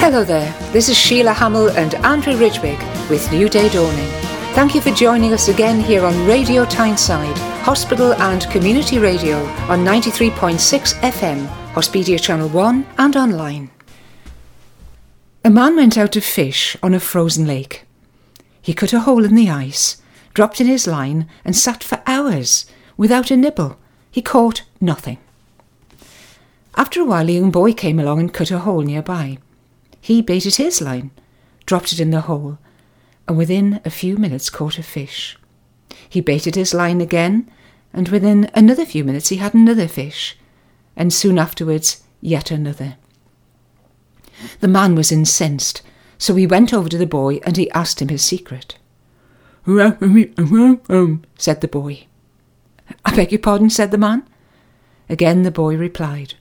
Hello there, this is Sheila Hamill and Andrew Ridgwig with New Day Dawning. Thank you for joining us again here on Radio Tyneside, Hospital and Community Radio on 93.6 FM, Hospedia Channel 1 and online. A man went out to fish on a frozen lake. He cut a hole in the ice, dropped in his line and sat for hours without a nibble. He caught nothing. After a while a young boy came along and cut a hole nearby. He baited his line, dropped it in the hole, and within a few minutes caught a fish. He baited his line again, and within another few minutes he had another fish, and soon afterwards yet another. The man was incensed, so he went over to the boy and he asked him his secret. Said the boy. I beg your pardon, said the man. Again the boy replied.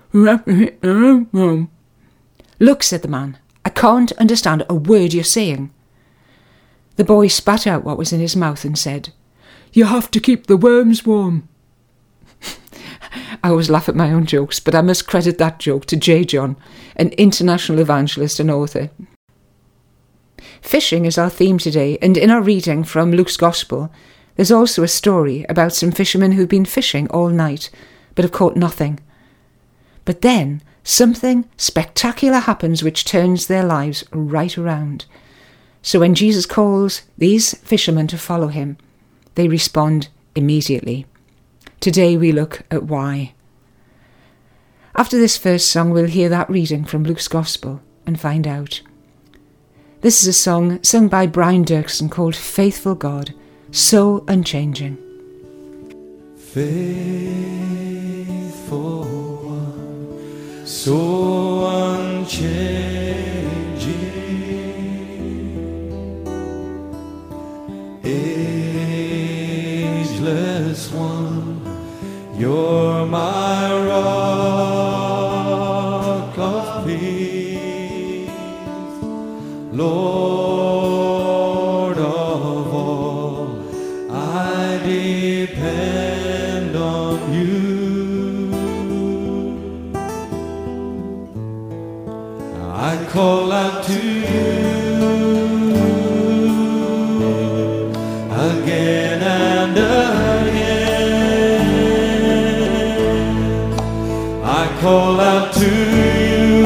Look, said the man, I can't understand a word you're saying. The boy spat out what was in his mouth and said, You have to keep the worms warm. I always laugh at my own jokes, but I must credit that joke to J. John, an international evangelist and author. Fishing is our theme today, and in our reading from Luke's Gospel, there's also a story about some fishermen who've been fishing all night, but have caught nothing. But then something spectacular happens which turns their lives right around. So when Jesus calls these fishermen to follow him, they respond immediately. Today we look at why. After this first song, we'll hear that reading from Luke's Gospel and find out. This is a song sung by Brian Dirksen called Faithful God, So Unchanging. Faithful one, so unchanging, ageless one, you're my rock of peace, Lord of all, I depend on you. I call out to you again and again. I call out to you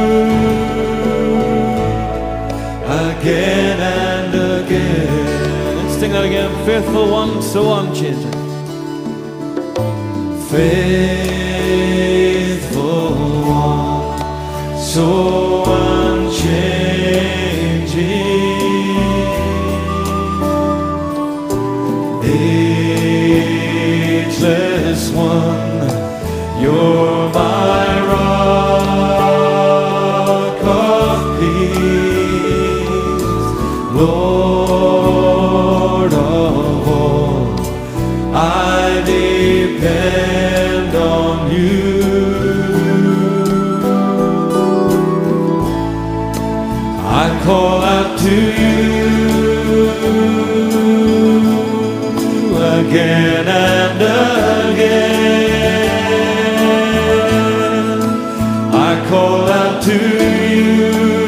again and again. Let's sing that again. Faithful one, so unchanging. Faithful one, so unchanging, ageless one, you're my rock of peace, Lord of all, I depend on you. I call out to you again and again. I call out to you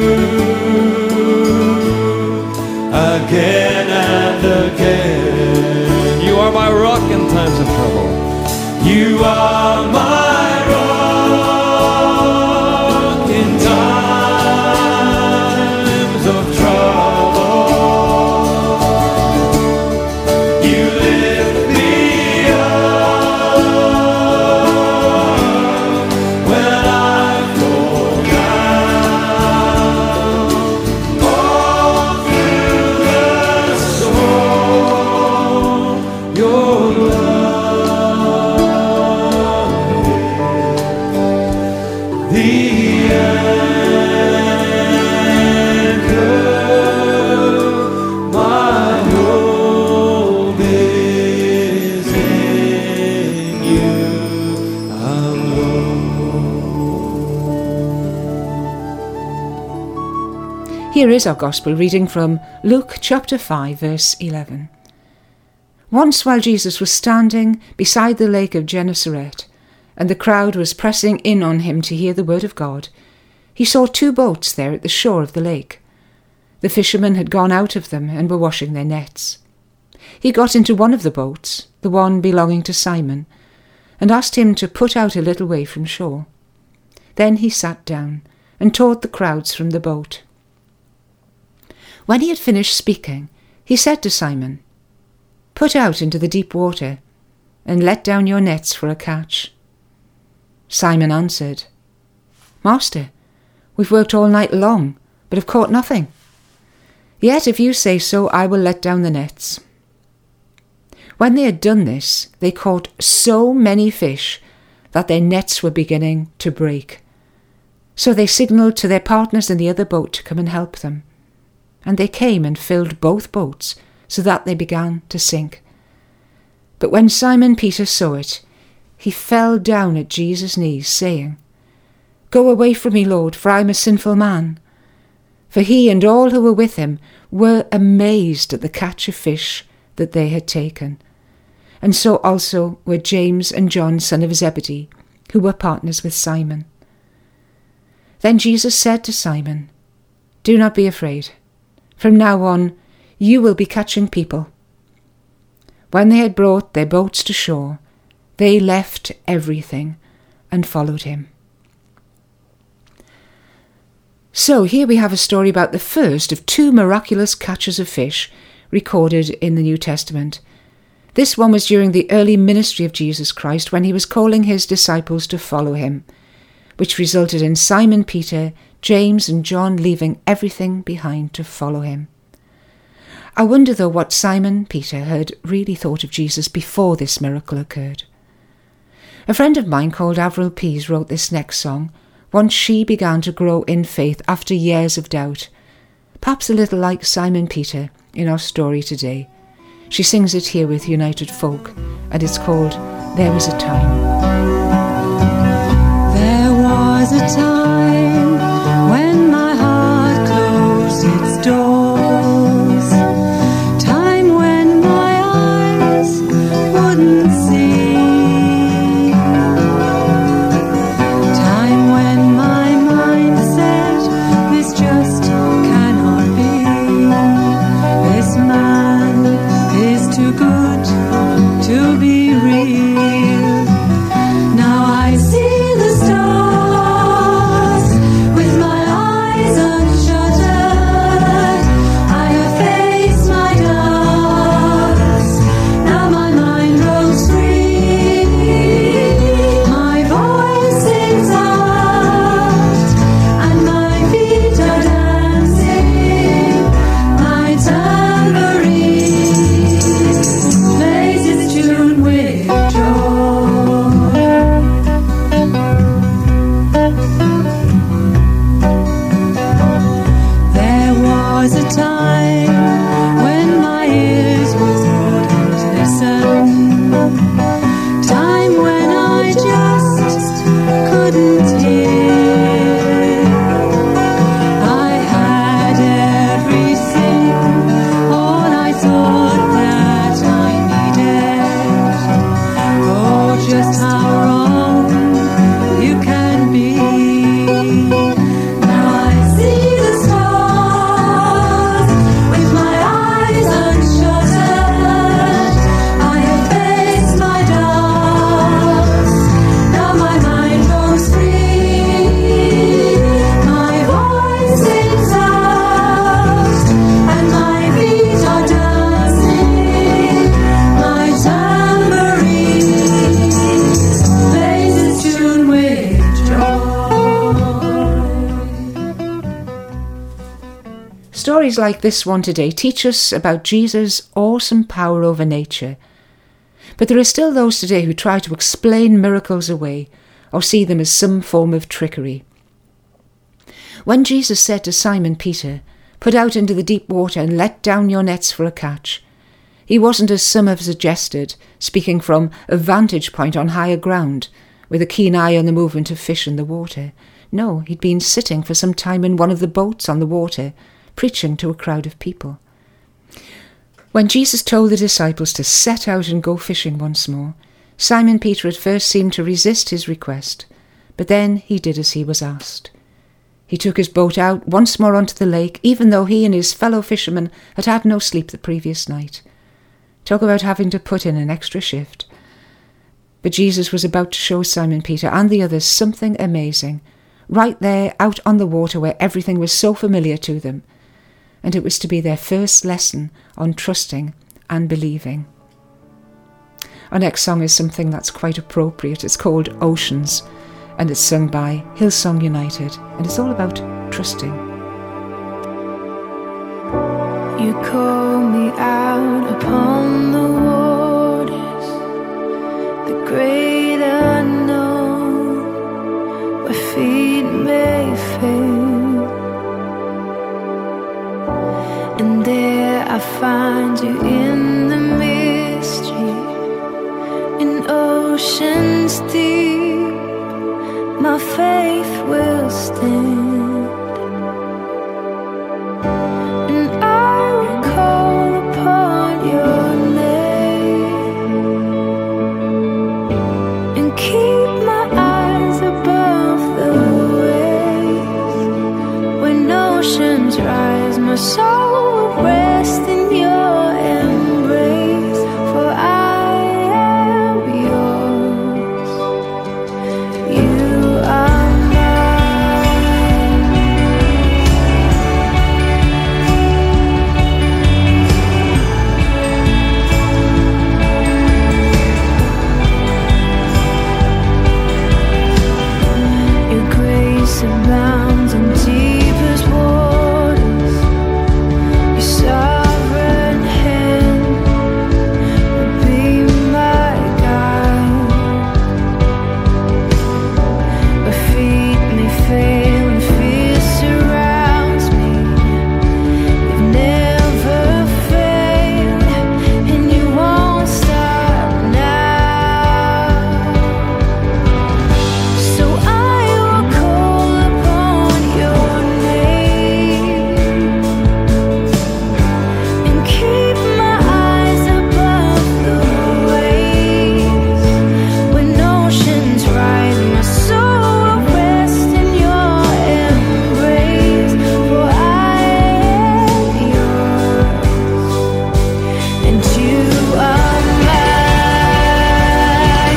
again and again. You are my rock in times of trouble. You are my rock in times of trouble. You lift me up when I go down. All through the storm, your love is the anchor. My hope is in you alone. Here is our Gospel reading from Luke chapter 5 verse 11. Once while Jesus was standing beside the lake of Gennesaret, and the crowd was pressing in on him to hear the word of God, he saw 2 boats there at the shore of the lake. The fishermen had gone out of them and were washing their nets. He got into one of the boats, the one belonging to Simon, and asked him to put out a little way from shore. Then he sat down and taught the crowds from the boat. When he had finished speaking, he said to Simon, "Put out into the deep water and let down your nets for a catch." Simon answered, "Master, we've worked all night long, but have caught nothing. Yet if you say so, I will let down the nets." When they had done this, they caught so many fish that their nets were beginning to break. So they signalled to their partners in the other boat to come and help them. And they came and filled both boats, so that they began to sink. But when Simon Peter saw it, he fell down at Jesus' knees, saying, "Go away from me, Lord, for I am a sinful man." For he and all who were with him were amazed at the catch of fish that they had taken. And so also were James and John, son of Zebedee, who were partners with Simon. Then Jesus said to Simon, "Do not be afraid. From now on, you will be catching people." When they had brought their boats to shore, they left everything and followed him. So here we have a story about the first of 2 miraculous catches of fish recorded in the New Testament. This one was during the early ministry of Jesus Christ when he was calling his disciples to follow him, which resulted in Simon Peter, James and John leaving everything behind to follow him. I wonder though what Simon Peter had really thought of Jesus before this miracle occurred. A friend of mine called Avril Pease wrote this next song once she began to grow in faith after years of doubt, perhaps a little like Simon Peter in our story today. She sings it here with United Folk, and it's called "There Was a Time." There was a time when my heart closed its doors, time when my eyes wouldn't see, time when my mind said this just cannot be, this man is too good to be real. Now I see the stars with my eyes unshuttered. I have faced my doubts. Now my mind grows free. My voice sings out and my feet are dancing. My tambourine plays its tune with joy. There was a time when my ears wouldn't listen, time when I just couldn't hear. I had everything, all I thought that I needed. Oh, just how wrong you can be. Now I see the stars with my eyes unshuttered. I have faced my doubts. Now my mind goes free. My voice sings out and my feet are dancing. My tambourine plays its tune with joy. Stories like this one today teach us about Jesus' awesome power over nature. But there are still those today who try to explain miracles away or see them as some form of trickery. When Jesus said to Simon Peter, "Put out into the deep water and let down your nets for a catch," he wasn't, as some have suggested, speaking from a vantage point on higher ground, with a keen eye on the movement of fish in the water. No, he'd been sitting for some time in one of the boats on the water, preaching to a crowd of people. When Jesus told the disciples to set out and go fishing once more, Simon Peter at first seemed to resist his request, but then he did as he was asked. He took his boat out once more onto the lake, even though he and his fellow fishermen had had no sleep the previous night. Talk about having to put in an extra shift. But Jesus was about to show Simon Peter and the others something amazing, right there out on the water where everything was so familiar to them. And it was to be their first lesson on trusting and believing. Our next song is something that's quite appropriate. It's called Oceans, and it's sung by Hillsong United, and it's all about trusting. You call me out upon the waters, the great unknown, where feet may fail, and there I find you in the mystery, in oceans deep, my faith will stand. My soul will rest in your embrace, for I am yours. You are mine. Your grace abounds in deepest waters. Sovereign hand will be my guide. Where feet may fail and fear surrounds me, you've never failed, and you won't stop now. So I will call upon your name and keep my eyes above the waves. When oceans rise, my soul will rest in your embrace, for I am yours, and you are mine.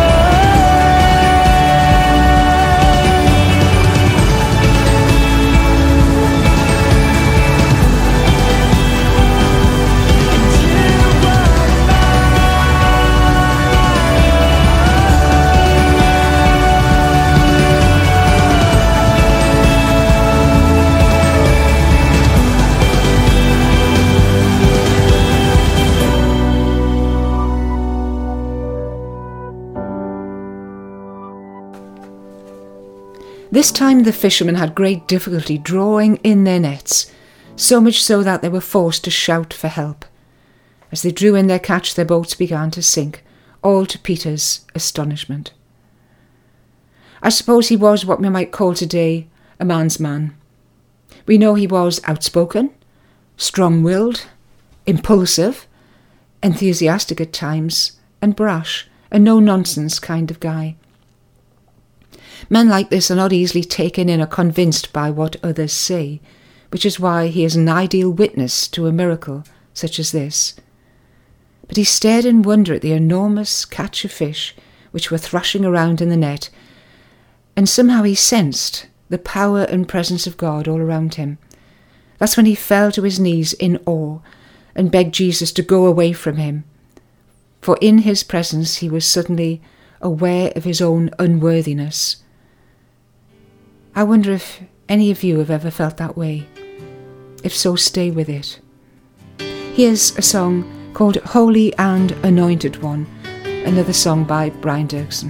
This time the fishermen had great difficulty drawing in their nets, so much so that they were forced to shout for help. As they drew in their catch, their boats began to sink, all to Peter's astonishment. I suppose he was what we might call today a man's man. We know he was outspoken, strong-willed, impulsive, enthusiastic at times, and brash, a no-nonsense kind of guy. Men like this are not easily taken in or convinced by what others say, which is why he is an ideal witness to a miracle such as this. But he stared in wonder at the enormous catch of fish which were thrashing around in the net, and somehow he sensed the power and presence of God all around him. That's when he fell to his knees in awe and begged Jesus to go away from him, for in his presence he was suddenly aware of his own unworthiness. I wonder if any of you have ever felt that way. If so, stay with it. Here's a song called Holy and Anointed One, another song by Brian Dirksen.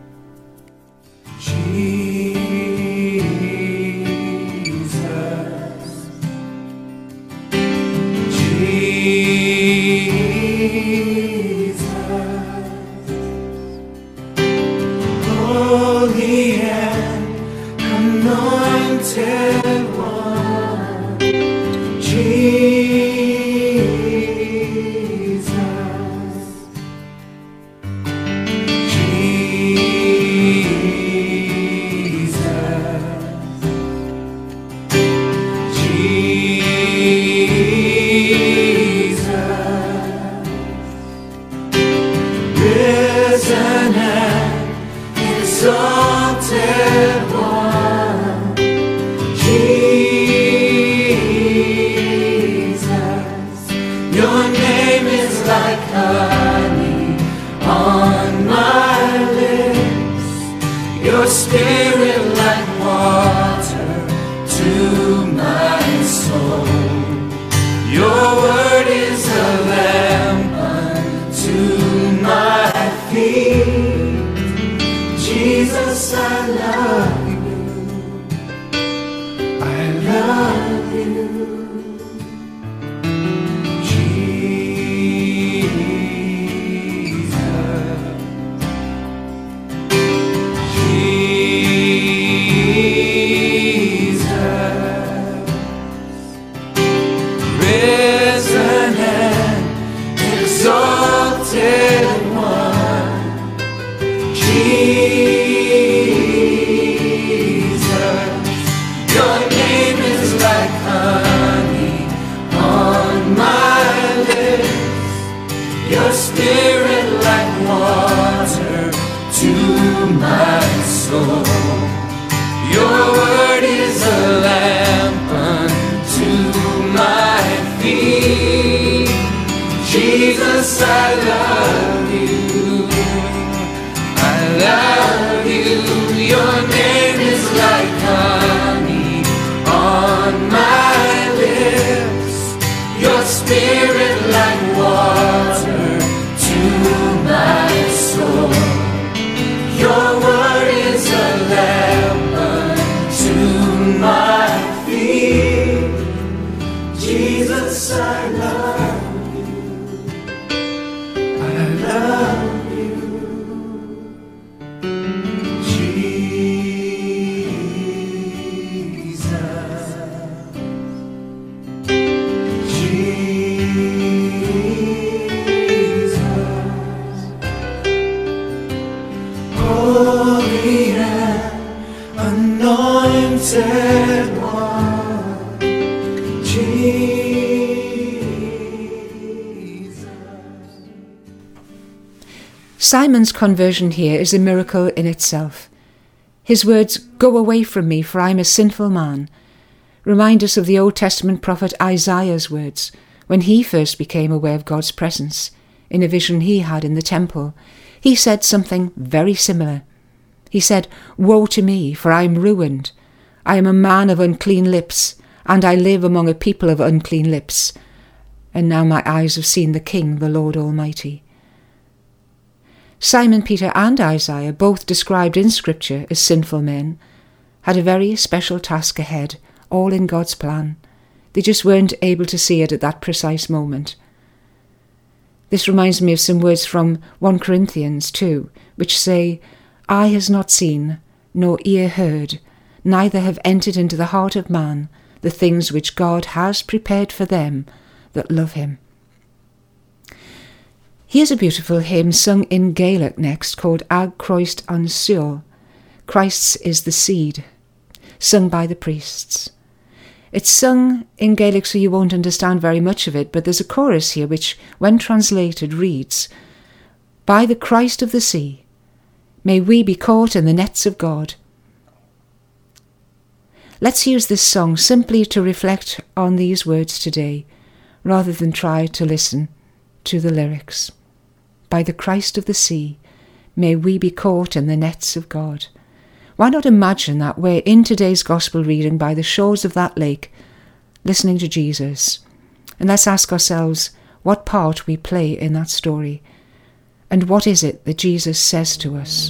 Holy and anointed one, Jesus, Jesus. risen and exalted one, Jesus, your name is like honey on my lips, your spirit like water to my soul. Your word is a lamp unto my feet. Jesus, I love you. I love you. Your spirit like water to my soul. Your word is a lamp unto my feet. Jesus, I love you. I love you. Your name is like honey on my lips. Your spirit like water to my soul. Your word is a lamp unto my feet. Jesus, I love you. I love you. Anointed one, Jesus. Simon's conversion here is a miracle in itself. His words, "Go away from me, for I am a sinful man," remind us of the Old Testament prophet Isaiah's words when he first became aware of God's presence in a vision he had in the temple. He said something very similar. He said, "Woe to me, for I am ruined. I am a man of unclean lips, and I live among a people of unclean lips. And now my eyes have seen the King, the Lord Almighty." Simon Peter and Isaiah, both described in Scripture as sinful men, had a very special task ahead, all in God's plan. They just weren't able to see it at that precise moment. This reminds me of some words from 1 Corinthians 2, which say, "Eye has not seen, nor ear heard, neither have entered into the heart of man the things which God has prepared for them that love him." Here's a beautiful hymn sung in Gaelic next called Ag Christ an Siol. Christ's is the seed, sung by the priests. It's sung in Gaelic so you won't understand very much of it, but there's a chorus here which, when translated, reads, "By the Christ of the sea, may we be caught in the nets of God." Let's use this song simply to reflect on these words today, rather than try to listen to the lyrics. By the Christ of the sea, may we be caught in the nets of God. Why not imagine that we're in today's gospel reading by the shores of that lake, listening to Jesus, and let's ask ourselves what part we play in that story, and what is it that Jesus says to us?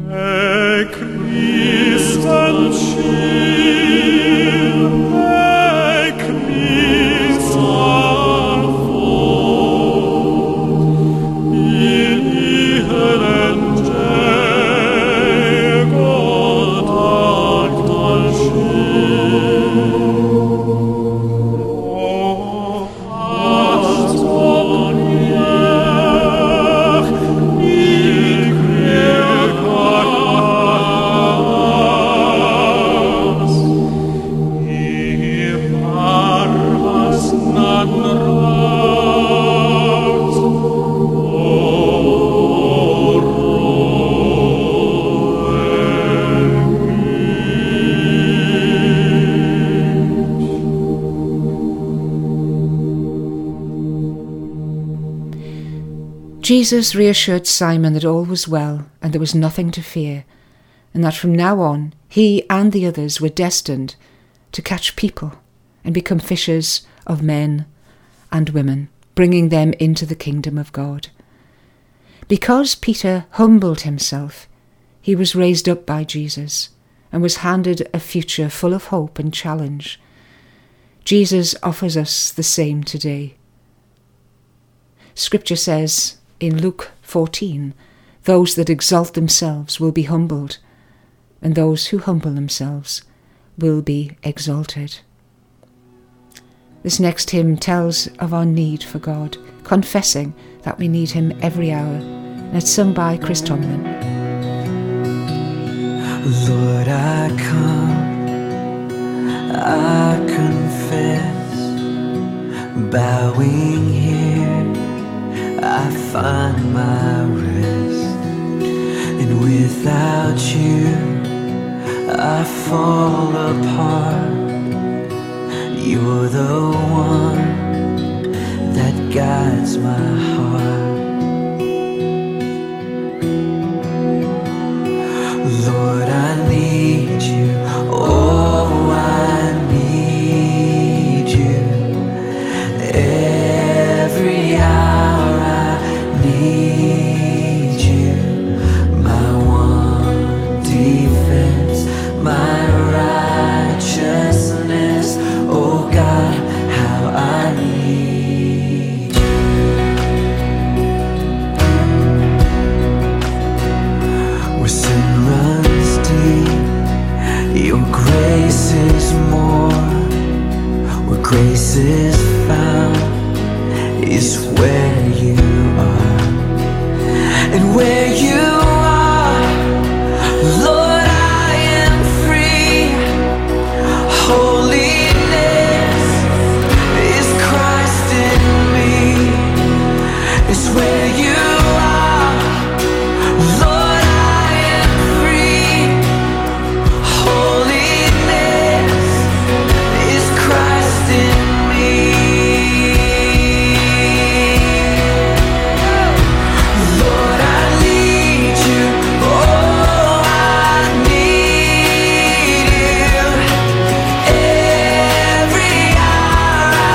Jesus reassured Simon that all was well and there was nothing to fear, and that from now on he and the others were destined to catch people and become fishers of men and women, bringing them into the kingdom of God. Because Peter humbled himself, he was raised up by Jesus and was handed a future full of hope and challenge. Jesus offers us the same today. Scripture says in Luke 14, "Those that exalt themselves will be humbled, and those who humble themselves will be exalted." This next hymn tells of our need for God, confessing that we need him every hour, and it's sung by Chris Tomlin. Lord, I come, I confess, bowing here I find my rest, and without you I fall apart. You're the one that guides my heart. Lord, I need you, oh I need you. Every hour I need you. My one defense, my righteousness, oh God, how I need you. Where sin runs deep, your grace is more. Where grace is found is where you are. And where you are, Lord, I am free. Holiness is Christ in me. It's where you are, Lord, I am free. Holiness is Christ in me. Lord, I need you, oh I need you. Every hour I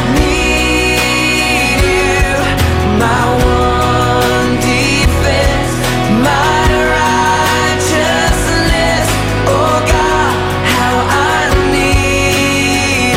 need you. My one defense, my righteousness, oh God, how I need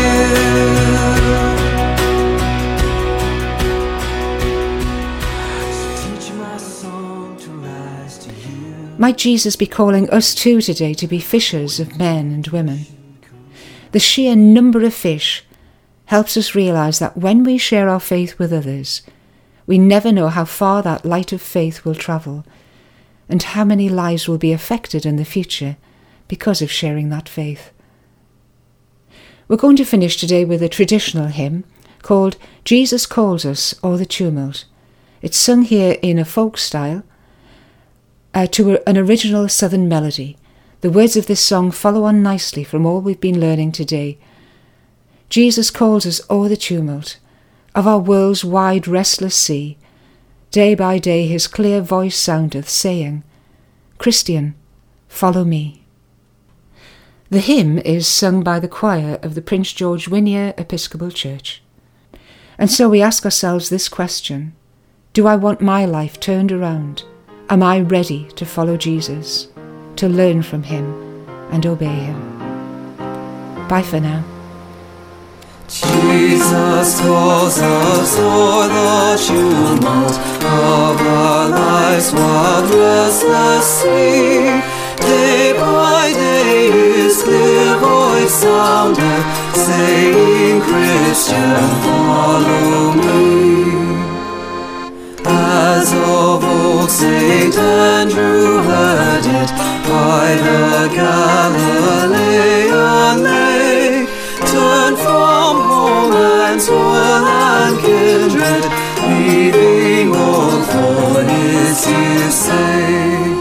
you. So teach my song to rise to you. Might Jesus be calling us too today to be fishers of men and women? The sheer number of fish helps us realise that when we share our faith with others, we never know how far that light of faith will travel and how many lives will be affected in the future because of sharing that faith. We're going to finish today with a traditional hymn called Jesus Calls Us O'er the Tumult. It's sung here in a folk style to an original southern melody. The words of this song follow on nicely from all we've been learning today. Jesus calls us o'er the tumult of our world's wide restless sea. Day by day his clear voice soundeth, saying, "Christian, follow me." The hymn is sung by the choir of the Prince George Wynyard Episcopal Church. And so we ask ourselves this question: do I want my life turned around Am I ready to follow Jesus, to learn from him and obey him? Bye for now. Jesus calls us o'er the tumult of our lives, wild restless sea. Day by day his clear voice sounded, saying, Christian, follow me. As of old St. Andrew heard it by the Galilean lake, turned from home and toil and kindred, leaving all for his dear sake.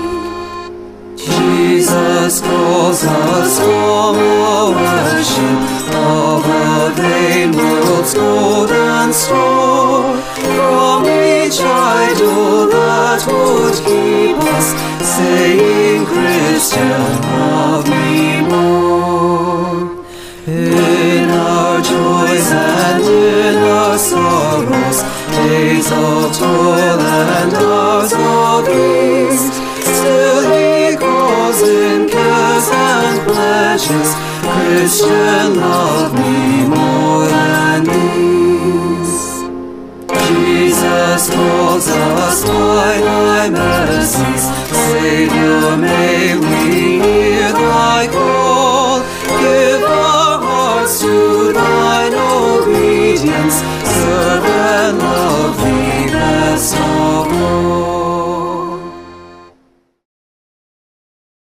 Jesus calls us from our worship of the vain world's gold and store, from each idol that would keep us, saying, Christian, love me more. In our joys and in our sorrows, days of toil and hours of ease, still he calls in cares and pleasures, Christian, love me more than these. Jesus calls us by thy mercies, Savior,